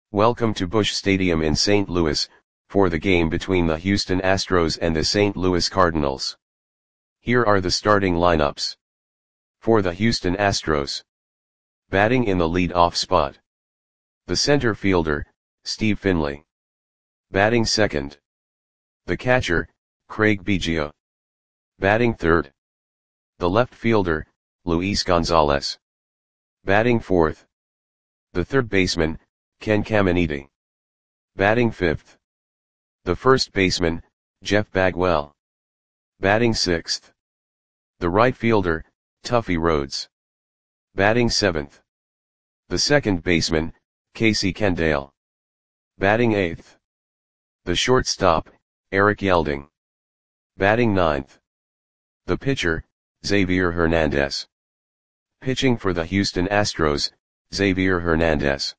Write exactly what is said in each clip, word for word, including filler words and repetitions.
Welcome to Busch Stadium in Saint Louis, for the game between the Houston Astros and the Saint Louis Cardinals. Here are the starting lineups. For the Houston Astros. Batting in the lead-off spot. The center fielder, Steve Finley. Batting second. The catcher, Craig Biggio. Batting third. The left fielder, Luis Gonzalez. Batting fourth. The third baseman, Ken Caminiti. Batting fifth. The first baseman, Jeff Bagwell. Batting sixth. The right fielder, Tuffy Rhodes. Batting seventh. The second baseman, Casey Kendall. Batting eighth. The shortstop, Eric Yelding. Batting ninth. The pitcher, Xavier Hernandez. Pitching for the Houston Astros, Xavier Hernandez.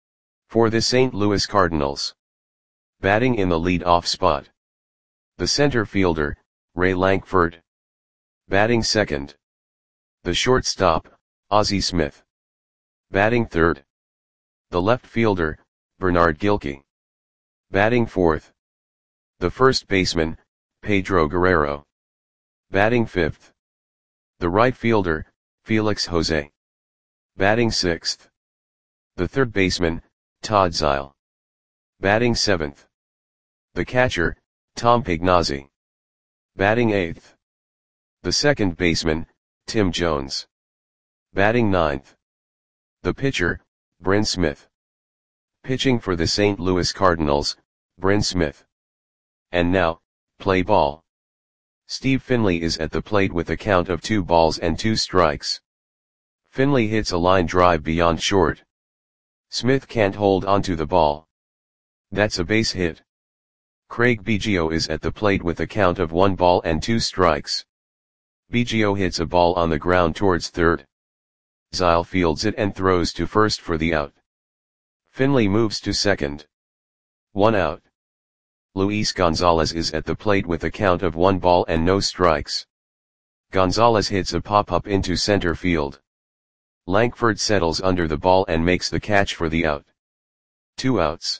For the Saint Louis Cardinals. Batting in the lead-off spot. The center fielder, Ray Lankford. Batting second. The shortstop, Ozzie Smith. Batting third. The left fielder, Bernard Gilkey. Batting fourth. The first baseman, Pedro Guerrero. Batting fifth. The right fielder, Felix Jose. Batting sixth. The third baseman, Todd Zeile. Batting seventh. The catcher, Tom Pignazzi. Batting eighth. The second baseman, Tim Jones. Batting ninth. The pitcher, Bryn Smith. Pitching for the Saint Louis Cardinals, Bryn Smith. And now, play ball. Steve Finley is at the plate with a count of two balls and two strikes. Finley hits a line drive beyond short. Smith can't hold onto the ball. That's a base hit. Craig Biggio is at the plate with a count of one ball and two strikes. Biggio hits a ball on the ground towards third. Zeile fields it and throws to first for the out. Finley moves to second. One out. Luis Gonzalez is at the plate with a count of one ball and no strikes. Gonzalez hits a pop-up into center field. Lankford settles under the ball and makes the catch for the out. Two outs.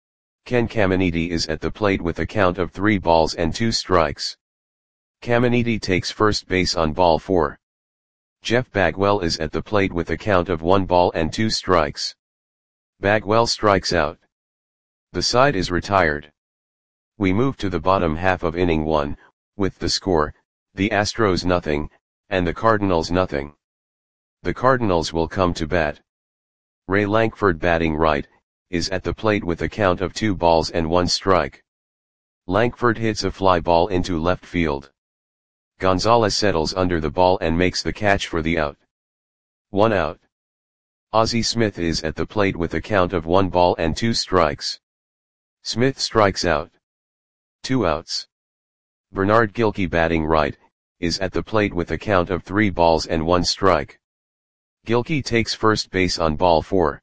Ken Caminiti is at the plate with a count of three balls and two strikes. Caminiti takes first base on ball four. Jeff Bagwell is at the plate with a count of one ball and two strikes. Bagwell strikes out. The side is retired. We move to the bottom half of inning one, with the score, the Astros nothing, and the Cardinals nothing. The Cardinals will come to bat. Ray Lankford, batting right, is at the plate with a count of two balls and one strike. Lankford hits a fly ball into left field. Gonzalez settles under the ball and makes the catch for the out. One out. Ozzie Smith is at the plate with a count of one ball and two strikes. Smith strikes out. Two outs. Bernard Gilkey, batting right, is at the plate with a count of three balls and one strike. Gilkey takes first base on ball four.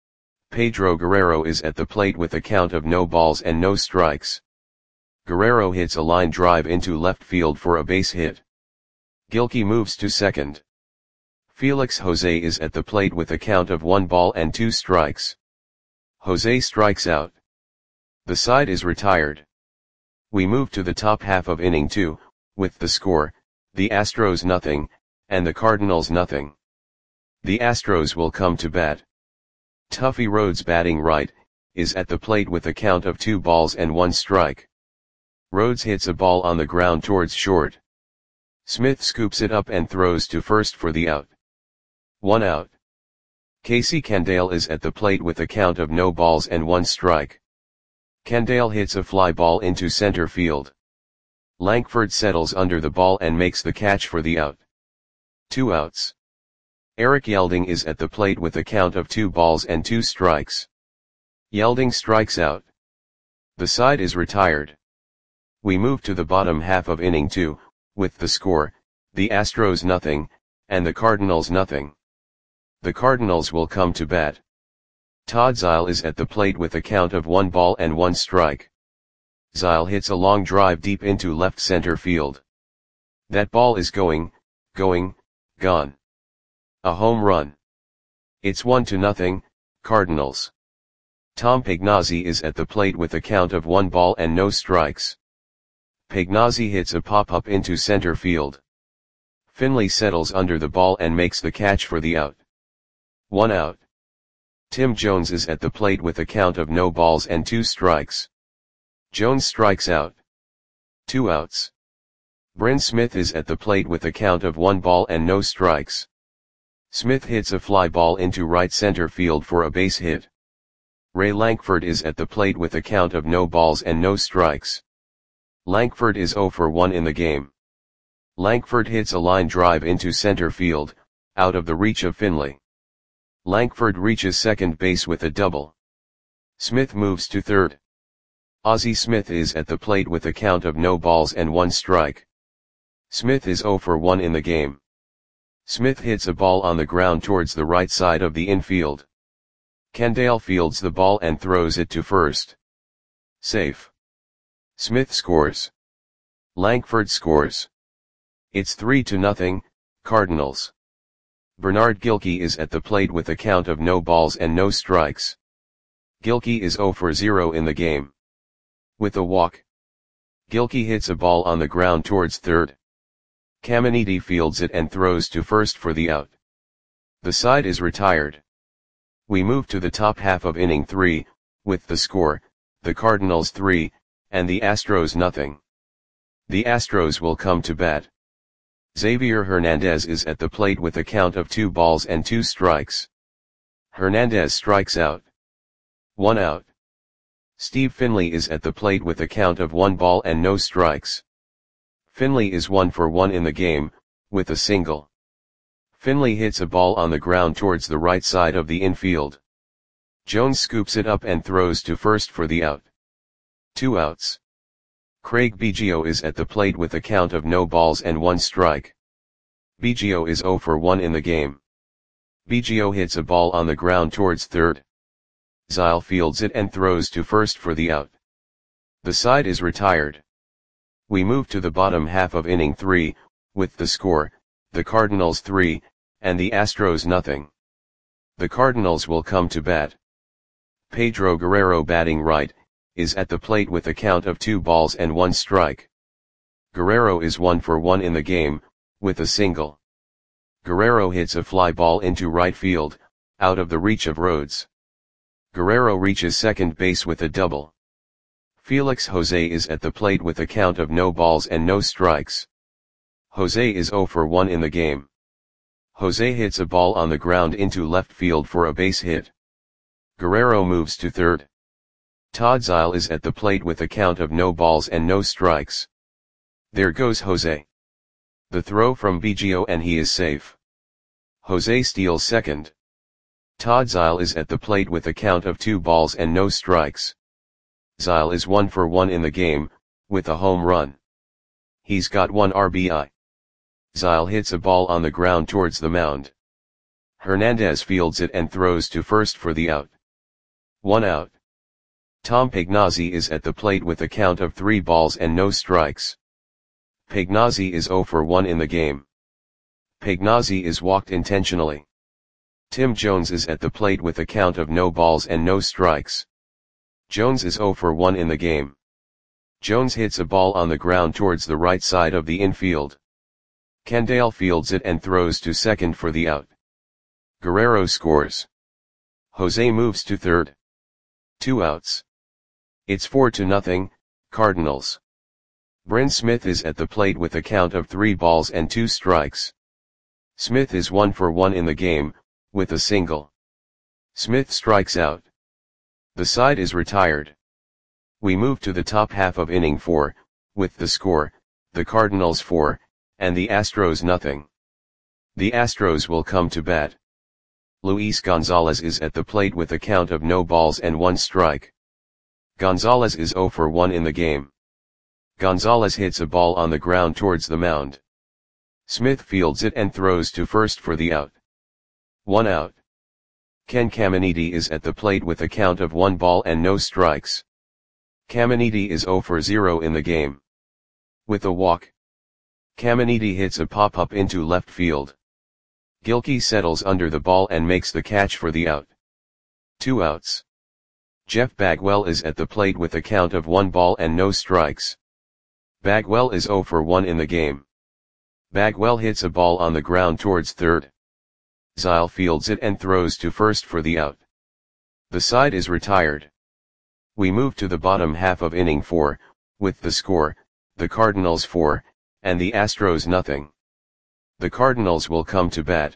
Pedro Guerrero is at the plate with a count of no balls and no strikes. Guerrero hits a line drive into left field for a base hit. Gilkey moves to second. Felix Jose is at the plate with a count of one ball and two strikes. Jose strikes out. The side is retired. We move to the top half of inning two, with the score, the Astros nothing, and the Cardinals nothing. The Astros will come to bat. Tuffy Rhodes, batting right, is at the plate with a count of two balls and one strike. Rhodes hits a ball on the ground towards short. Smith scoops it up and throws to first for the out. One out. Casey Kendall is at the plate with a count of no balls and one strike. Kendall hits a fly ball into center field. Lankford settles under the ball and makes the catch for the out. Two outs. Eric Yelding is at the plate with a count of two balls and two strikes. Yelding strikes out. The side is retired. We move to the bottom half of inning two, with the score, the Astros nothing, and the Cardinals nothing. The Cardinals will come to bat. Todd Zeile is at the plate with a count of one ball and one strike. Zeile hits a long drive deep into left center field. That ball is going, going, gone. A home run. It's one to nothing, Cardinals. Tom Pagnozzi is at the plate with a count of one ball and no strikes. Pagnozzi hits a pop-up into center field. Finley settles under the ball and makes the catch for the out. One out. Tim Jones is at the plate with a count of no balls and two strikes. Jones strikes out. Two outs. Bryn Smith is at the plate with a count of one ball and no strikes. Smith hits a fly ball into right center field for a base hit. Ray Lankford is at the plate with a count of no balls and no strikes. Lankford is zero for one in the game. Lankford hits a line drive into center field, out of the reach of Finley. Lankford reaches second base with a double. Smith moves to third. Ozzie Smith is at the plate with a count of no balls and one strike. Smith is zero for one in the game. Smith hits a ball on the ground towards the right side of the infield. Kendall fields the ball and throws it to first. Safe. Smith scores. Lankford scores. It's three to nothing, Cardinals. Bernard Gilkey is at the plate with a count of no balls and no strikes. Gilkey is zero for zero in the game. With a walk. Gilkey hits a ball on the ground towards third. Caminiti fields it and throws to first for the out. The side is retired. We move to the top half of inning three, with the score, the Cardinals three, and the Astros nothing. The Astros will come to bat. Xavier Hernandez is at the plate with a count of two balls and two strikes. Hernandez strikes out. One out. Steve Finley is at the plate with a count of one ball and no strikes. Finley is one for one in the game, with a single. Finley hits a ball on the ground towards the right side of the infield. Jones scoops it up and throws to first for the out. Two outs. Craig Biggio is at the plate with a count of no balls and one strike. Biggio is zero for one in the game. Biggio hits a ball on the ground towards third. Zile fields it and throws to first for the out. The side is retired. We move to the bottom half of inning three, with the score, the Cardinals three, and the Astros nothing. The Cardinals will come to bat. Pedro Guerrero batting right, is at the plate with a count of two balls and one strike. Guerrero is one for one in the game, with a single. Guerrero hits a fly ball into right field, out of the reach of Rhodes. Guerrero reaches second base with a double. Felix Jose is at the plate with a count of no balls and no strikes. Jose is zero for one in the game. Jose hits a ball on the ground into left field for a base hit. Guerrero moves to third. Todd Zile is at the plate with a count of no balls and no strikes. There goes Jose. The throw from Biggio and he is safe. Jose steals second. Todd Zile is at the plate with a count of two balls and no strikes. Zile is one for one in the game, with a home run. He's got one R B I. Zile hits a ball on the ground towards the mound. Hernandez fields it and throws to first for the out. One out. Tom Pagnozzi is at the plate with a count of three balls and no strikes. Pagnozzi is zero for one in the game. Pagnozzi is walked intentionally. Tim Jones is at the plate with a count of no balls and no strikes. Jones is zero for one in the game. Jones hits a ball on the ground towards the right side of the infield. Kendall fields it and throws to second for the out. Guerrero scores. Jose moves to third. Two outs. It's four to nothing, Cardinals. Bryn Smith is at the plate with a count of three balls and two strikes. Smith is one for one in the game, with a single. Smith strikes out. The side is retired. We move to the top half of inning four, with the score, the Cardinals four, and the Astros nothing. The Astros will come to bat. Luis Gonzalez is at the plate with a count of no balls and one strike. Gonzalez is zero for one in the game. Gonzalez hits a ball on the ground towards the mound. Smith fields it and throws to first for the out. One out. Ken Caminiti is at the plate with a count of one ball and no strikes. Caminiti is zero for zero in the game. With a walk. Caminiti hits a pop-up into left field. Gilkey settles under the ball and makes the catch for the out. Two outs. Jeff Bagwell is at the plate with a count of one ball and no strikes. Bagwell is zero for one in the game. Bagwell hits a ball on the ground towards third. Zyle fields it and throws to first for the out. The side is retired. We move to the bottom half of inning four, with the score, the Cardinals four, and the Astros nothing. The Cardinals will come to bat.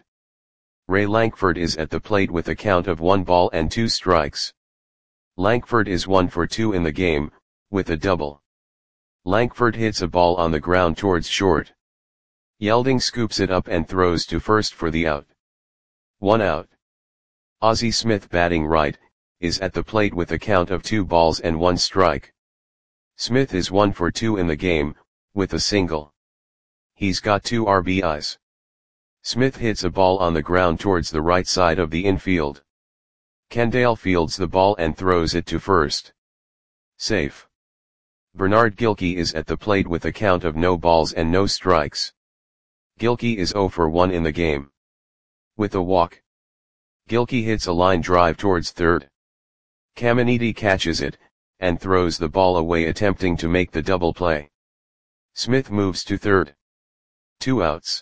Ray Lankford is at the plate with a count of one ball and two strikes. Lankford is one for two in the game, with a double. Lankford hits a ball on the ground towards short. Yelding scoops it up and throws to first for the out. One out. Ozzie Smith, batting right, is at the plate with a count of two balls and one strike. Smith is one for two in the game, with a single. He's got two R B Is. Smith hits a ball on the ground towards the right side of the infield. Kendall fields the ball and throws it to first. Safe. Bernard Gilkey is at the plate with a count of no balls and no strikes. Gilkey is zero for one in the game. With a walk. Gilkey hits a line drive towards third. Caminiti catches it, and throws the ball away, attempting to make the double play. Smith moves to third. Two outs.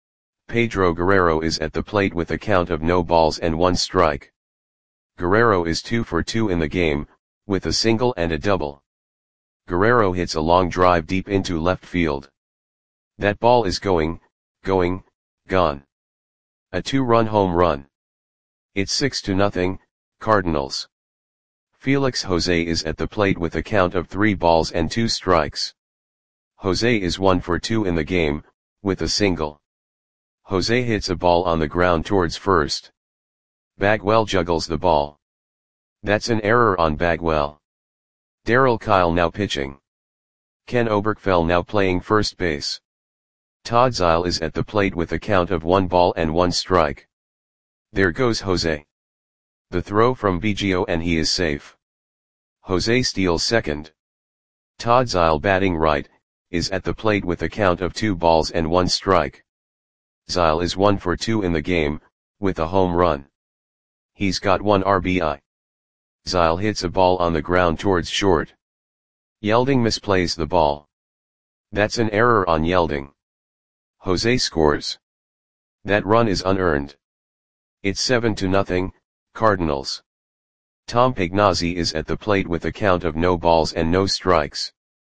Pedro Guerrero is at the plate with a count of no balls and one strike. Guerrero is two for two in the game, with a single and a double. Guerrero hits a long drive deep into left field. That ball is going, going, gone. A two-run home run. It's six to nothing, Cardinals. Felix Jose is at the plate with a count of three balls and two strikes. Jose is one for two in the game, with a single. Jose hits a ball on the ground towards first. Bagwell juggles the ball. That's an error on Bagwell. Darryl Kile now pitching. Ken Oberkfell now playing first base. Todd Zyle is at the plate with a count of one ball and one strike. There goes Jose. The throw from Biggio and he is safe. Jose steals second. Todd Zyle, batting right, is at the plate with a count of two balls and one strike. Zyle is one for two in the game, with a home run. He's got one R B I. Zyle hits a ball on the ground towards short. Yelding misplays the ball. That's an error on Yelding. Jose scores. That run is unearned. It's seven to nothing, Cardinals. Tom Pagnozzi is at the plate with a count of no balls and no strikes.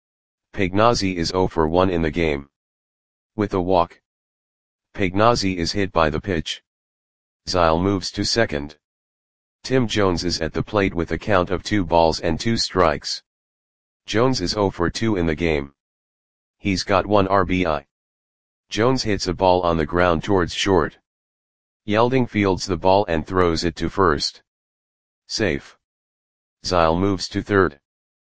Pagnozzi is zero for one in the game. With a walk. Pagnozzi is hit by the pitch. Zyle moves to second. Tim Jones is at the plate with a count of two balls and two strikes. Jones is zero for two in the game. He's got one R B I. Jones hits a ball on the ground towards short. Yelding fields the ball and throws it to first. Safe. Zyle moves to third.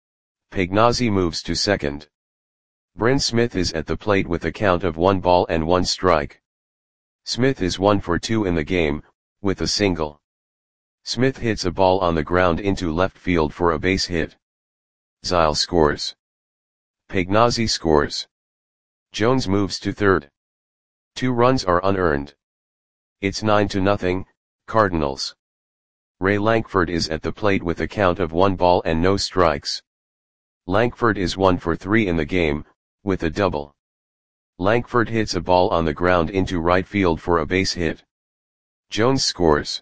Pagnozzi moves to second. Bryn Smith is at the plate with a count of one ball and one strike. Smith is one for two in the game, with a single. Smith hits a ball on the ground into left field for a base hit. Zyle scores. Pagnozzi scores. Jones moves to third. Two runs are unearned. It's nine to nothing, Cardinals. Ray Lankford is at the plate with a count of one ball and no strikes. Lankford is one for three in the game, with a double. Lankford hits a ball on the ground into right field for a base hit. Jones scores.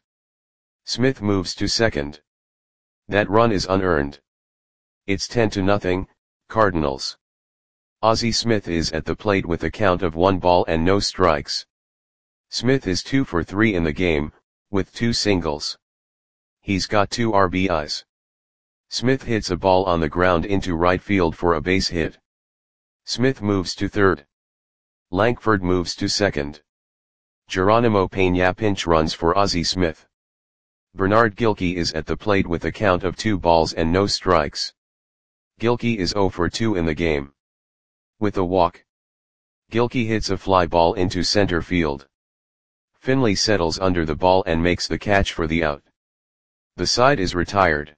Smith moves to second. That run is unearned. It's ten to nothing, Cardinals. Ozzie Smith is at the plate with a count of one ball and no strikes. Smith is two for three in the game, with two singles. He's got two R B Is. Smith hits a ball on the ground into right field for a base hit. Smith moves to third. Lankford moves to second. Geronimo Peña pinch runs for Ozzie Smith. Bernard Gilkey is at the plate with a count of two balls and no strikes. Gilkey is zero for two in the game. With a walk. Gilkey hits a fly ball into center field. Finley settles under the ball and makes the catch for the out. The side is retired.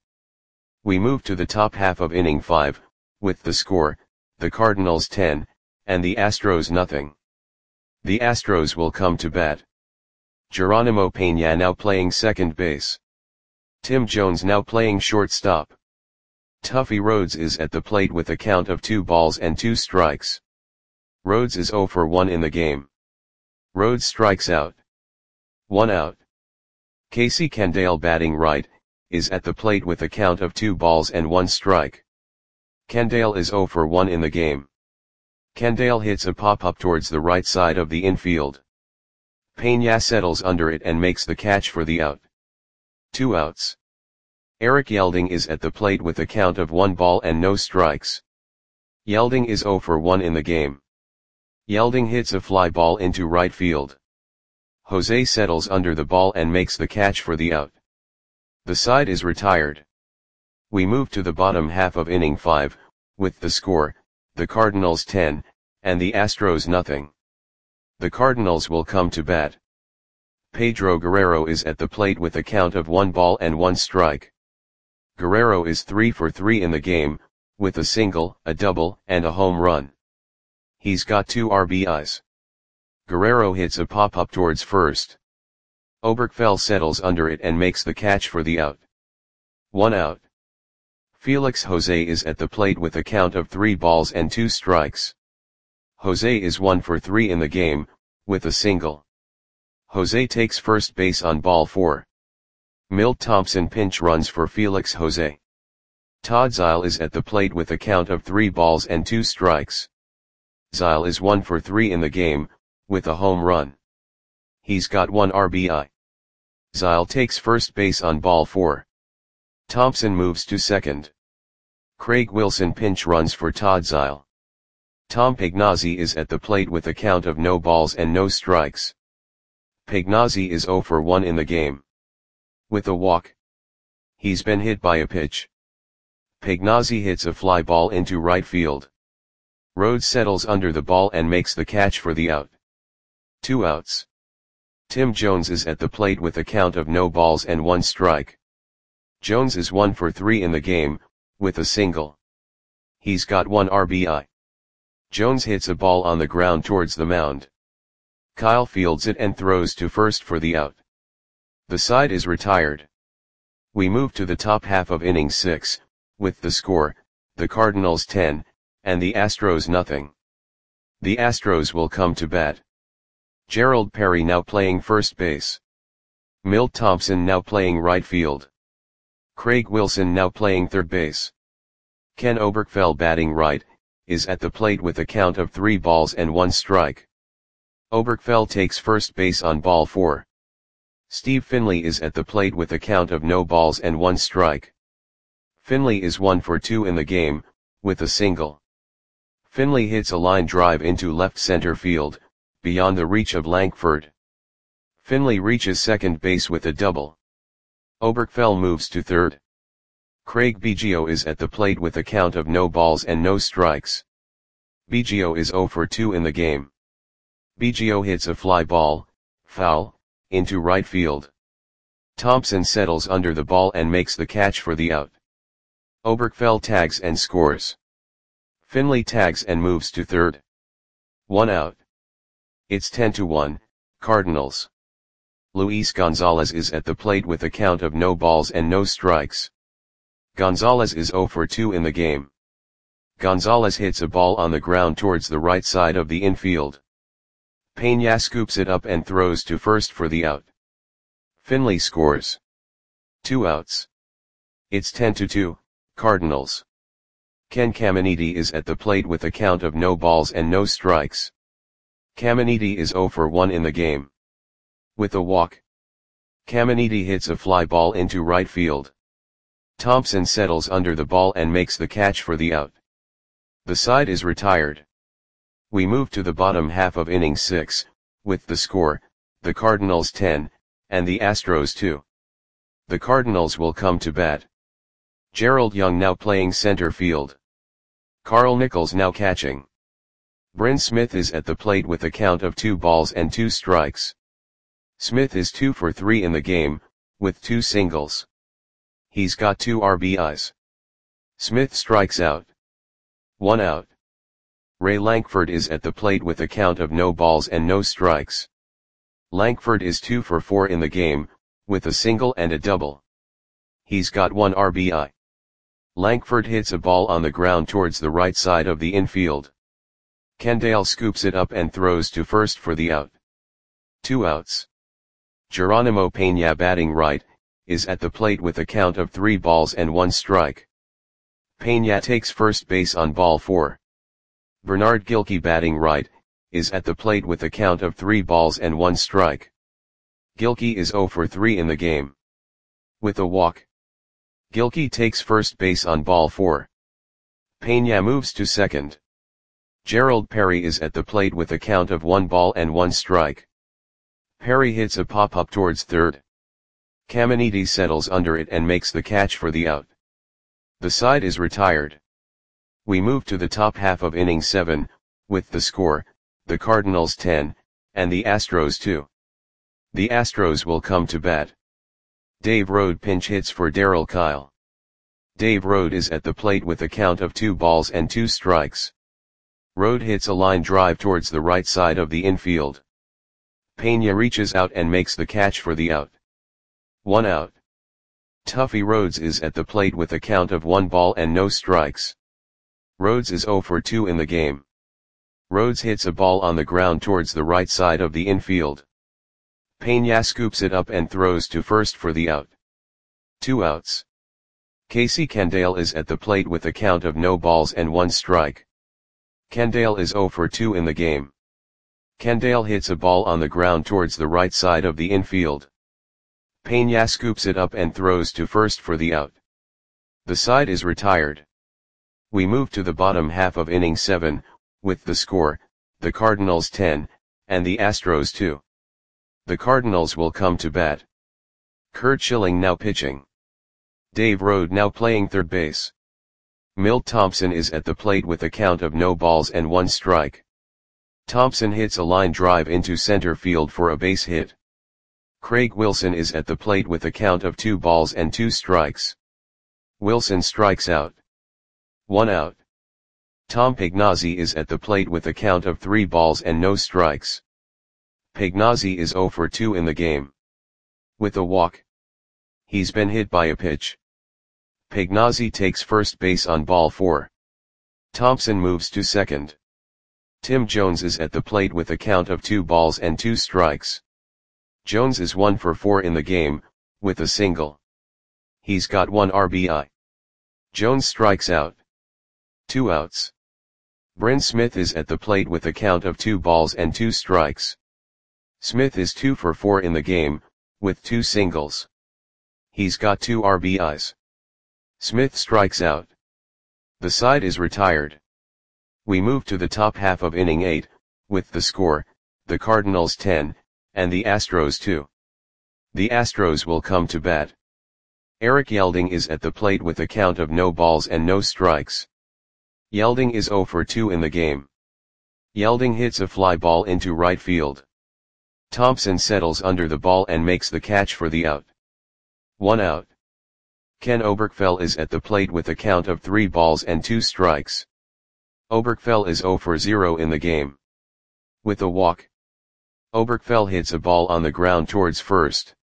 We move to the top half of inning five, with the score, the Cardinals ten, and the Astros nothing. The Astros will come to bat. Geronimo Peña now playing second base. Tim Jones now playing shortstop. Tuffy Rhodes is at the plate with a count of two balls and two strikes. Rhodes is zero for one in the game. Rhodes strikes out. One out. Casey Candale batting right, is at the plate with a count of two balls and one strike. Candale is zero for one in the game. Candale hits a pop-up towards the right side of the infield. Peña settles under it and makes the catch for the out. Two outs. Eric Yelding is at the plate with a count of one ball and no strikes. Yelding is zero for one in the game. Yelding hits a fly ball into right field. Jose settles under the ball and makes the catch for the out. The side is retired. We move to the bottom half of inning five, with the score, the Cardinals ten, and the Astros nothing. The Cardinals will come to bat. Pedro Guerrero is at the plate with a count of one ball and one strike. Guerrero is three for three in the game, with a single, a double, and a home run. He's got two R B Is. Guerrero hits a pop-up towards first. Oberkfell settles under it and makes the catch for the out. One out. Felix Jose is at the plate with a count of three balls and two strikes. Jose is one for three in the game, with a single. Jose takes first base on ball four. Milt Thompson pinch runs for Felix Jose. Todd Zeile is at the plate with a count of three balls and two strikes. Zeile is one for three in the game, with a home run. He's got one R B I. Zeile takes first base on ball four. Thompson moves to second. Craig Wilson pinch runs for Todd Zeile. Tom Pagnozzi is at the plate with a count of no balls and no strikes. Pagnozzi is zero for one in the game. With a walk. He's been hit by a pitch. Pagnozzi hits a fly ball into right field. Rhodes settles under the ball and makes the catch for the out. Two outs. Tim Jones is at the plate with a count of no balls and one strike. Jones is one for three in the game, with a single. He's got one R B I. Jones hits a ball on the ground towards the mound. Kyle fields it and throws to first for the out. The side is retired. We move to the top half of inning six, with the score, the Cardinals ten, and the Astros nothing. The Astros will come to bat. Gerald Perry now playing first base. Milt Thompson now playing right field. Craig Wilson now playing third base. Ken Oberkfell batting right, is at the plate with a count of three balls and one strike. Oberkfell takes first base on ball four. Steve Finley is at the plate with a count of no balls and one strike. Finley is one for two in the game, with a single. Finley hits a line drive into left center field, beyond the reach of Lankford. Finley reaches second base with a double. Oberkfell moves to third. Craig Biggio is at the plate with a count of no balls and no strikes. Biggio is zero for two in the game. Biggio hits a fly ball, foul, into right field. Thompson settles under the ball and makes the catch for the out. Oberkfell tags and scores. Finley tags and moves to third. One out. It's ten to one, Cardinals. Luis Gonzalez is at the plate with a count of no balls and no strikes. Gonzalez is zero for two in the game. Gonzalez hits a ball on the ground towards the right side of the infield. Peña scoops it up and throws to first for the out. Finley scores. Two outs. It's ten to two, Cardinals. Ken Caminiti is at the plate with a count of no balls and no strikes. Caminiti is zero for one in the game. With a walk. Caminiti hits a fly ball into right field. Thompson settles under the ball and makes the catch for the out. The side is retired. We move to the bottom half of inning six, with the score, the Cardinals ten, and the Astros two. The Cardinals will come to bat. Gerald Young now playing center field. Carl Nichols now catching. Bryn Smith is at the plate with a count of two balls and two strikes. Smith is two for three in the game, with two singles. He's got two R B Is. Smith strikes out. One out. Ray Lankford is at the plate with a count of no balls and no strikes. Lankford is two for four in the game, with a single and a double. He's got one R B I. Langford hits a ball on the ground towards the right side of the infield. Kendall scoops it up and throws to first for the out. Two outs. Geronimo Peña, batting right, is at the plate with a count of three balls and one strike. Peña takes first base on ball four. Bernard Gilkey, batting right, is at the plate with a count of three balls and one strike. Gilkey is zero for three in the game. With a walk, Gilkey takes first base on ball four. Peña moves to second. Gerald Perry is at the plate with a count of one ball and one strike. Perry hits a pop-up towards third. Caminiti settles under it and makes the catch for the out. The side is retired. We move to the top half of inning seven, with the score, the Cardinals ten, and the Astros two. The Astros will come to bat. Dave Rode pinch hits for Darryl Kile. Dave Rode is at the plate with a count of two balls and two strikes. Rode hits a line drive towards the right side of the infield. Peña reaches out and makes the catch for the out. One out. Tuffy Rhodes is at the plate with a count of one ball and no strikes. Rhodes is zero for two in the game. Rhodes hits a ball on the ground towards the right side of the infield. Peña scoops it up and throws to first for the out. Two outs. Casey Kendall is at the plate with a count of no balls and one strike. Kendall is zero for two in the game. Kendall hits a ball on the ground towards the right side of the infield. Peña scoops it up and throws to first for the out. The side is retired. We move to the bottom half of inning seven, with the score, the Cardinals ten, and the Astros two. The Cardinals will come to bat. Curt Schilling now pitching. Dave Rode now playing third base. Milt Thompson is at the plate with a count of no balls and one strike. Thompson hits a line drive into center field for a base hit. Craig Wilson is at the plate with a count of two balls and two strikes. Wilson strikes out. One out. Tom Pagnozzi is at the plate with a count of three balls and no strikes. Pagnozzi is zero for two in the game. With a walk. He's been hit by a pitch. Pagnozzi takes first base on ball four. Thompson moves to second. Tim Jones is at the plate with a count of two balls and two strikes. Jones is one for four in the game, with a single. He's got one R B I. Jones strikes out. Two outs. Bryn Smith is at the plate with a count of two balls and two strikes. Smith is two for four in the game, with two singles. He's got two R B Is. Smith strikes out. The side is retired. We move to the top half of inning eight, with the score, the Cardinals ten, and the Astros two. The Astros will come to bat. Eric Yelding is at the plate with a count of no balls and no strikes. Yelding is zero for two in the game. Yelding hits a fly ball into right field. Thompson settles under the ball and makes the catch for the out. One out. Ken Oberkfell is at the plate with a count of three balls and two strikes. Oberkfell is zero for zero in the game. With a walk. Oberkfell hits a ball on the ground towards first.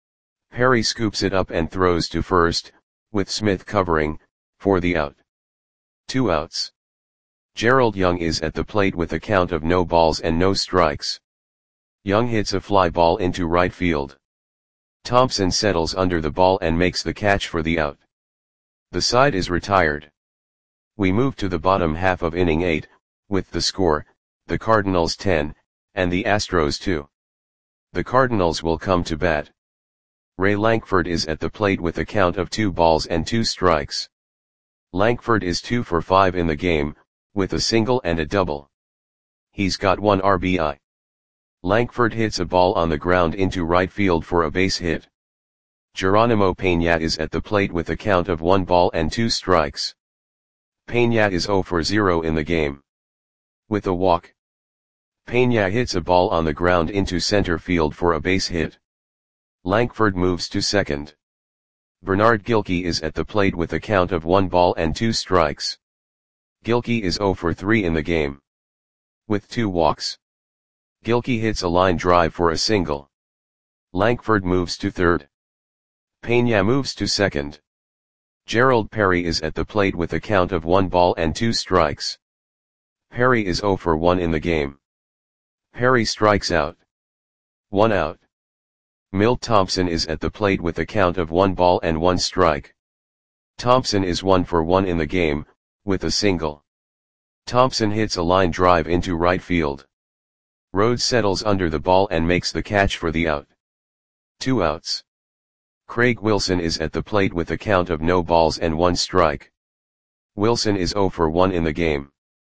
Perry scoops it up and throws to first, with Smith covering, for the out. Two outs. Gerald Young is at the plate with a count of no balls and no strikes. Young hits a fly ball into right field. Thompson settles under the ball and makes the catch for the out. The side is retired. We move to the bottom half of inning eight, with the score, the Cardinals ten, and the Astros two. The Cardinals will come to bat. Ray Lankford is at the plate with a count of two balls and two strikes. Lankford is two for five in the game, with a single and a double. He's got one R B I. Lankford hits a ball on the ground into right field for a base hit. Geronimo Peña is at the plate with a count of one ball and two strikes. Peña is zero for zero in the game. With a walk. Peña hits a ball on the ground into center field for a base hit. Lankford moves to second. Bernard Gilkey is at the plate with a count of one ball and two strikes. Gilkey is zero for three in the game. With two walks. Gilkey hits a line drive for a single. Lankford moves to third. Peña moves to second. Gerald Perry is at the plate with a count of one ball and two strikes. Perry is zero for one in the game. Perry strikes out. One out. Milt Thompson is at the plate with a count of one ball and one strike. Thompson is one for one in the game, with a single. Thompson hits a line drive into right field. Rhodes settles under the ball and makes the catch for the out. Two outs. Craig Wilson is at the plate with a count of no balls and one strike. Wilson is zero for one in the game.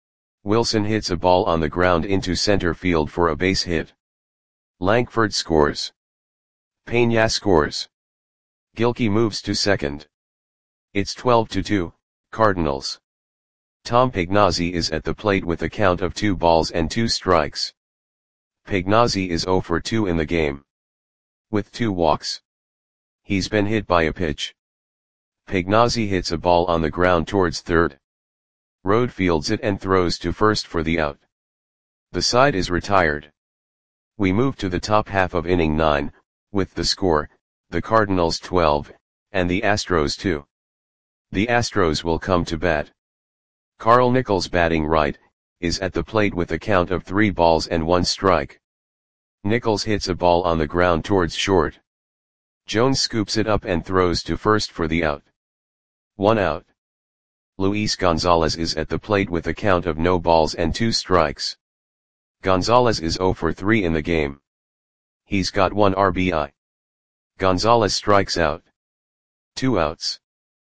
Wilson hits a ball on the ground into center field for a base hit. Lankford scores. Pena scores. Gilkey moves to second. It's twelve to two, Cardinals. Tom Pagnozzi is at the plate with a count of two balls and two strikes. Pagnozzi is zero for two in the game. With two walks. He's been hit by a pitch. Pagnozzi hits a ball on the ground towards third. Rhodes fields it and throws to first for the out. The side is retired. We move to the top half of inning nine, with the score, the Cardinals twelve, and the Astros two. The Astros will come to bat. Carl Nichols, batting right, is at the plate with a count of three balls and one strike. Nichols hits a ball on the ground towards short. Jones scoops it up and throws to first for the out. One out. Luis Gonzalez is at the plate with a count of no balls and two strikes. Gonzalez is zero for three in the game. He's got one R B I. Gonzalez strikes out. Two outs.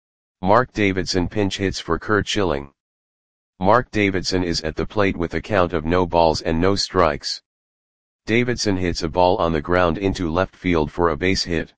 Mark Davidson pinch hits for Curt Schilling. Mark Davidson is at the plate with a count of no balls and no strikes. Davidson hits a ball on the ground into left field for a base hit.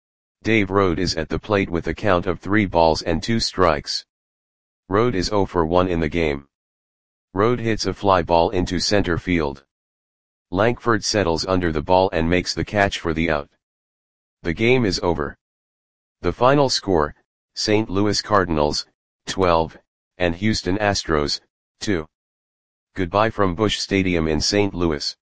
Dave Rhodes is at the plate with a count of three balls and two strikes. Rhodes is zero for one in the game. Rhodes hits a fly ball into center field. Lankford settles under the ball and makes the catch for the out. The game is over. The final score, Saint Louis Cardinals, twelve, and Houston Astros, two. Goodbye from Busch Stadium in Saint Louis.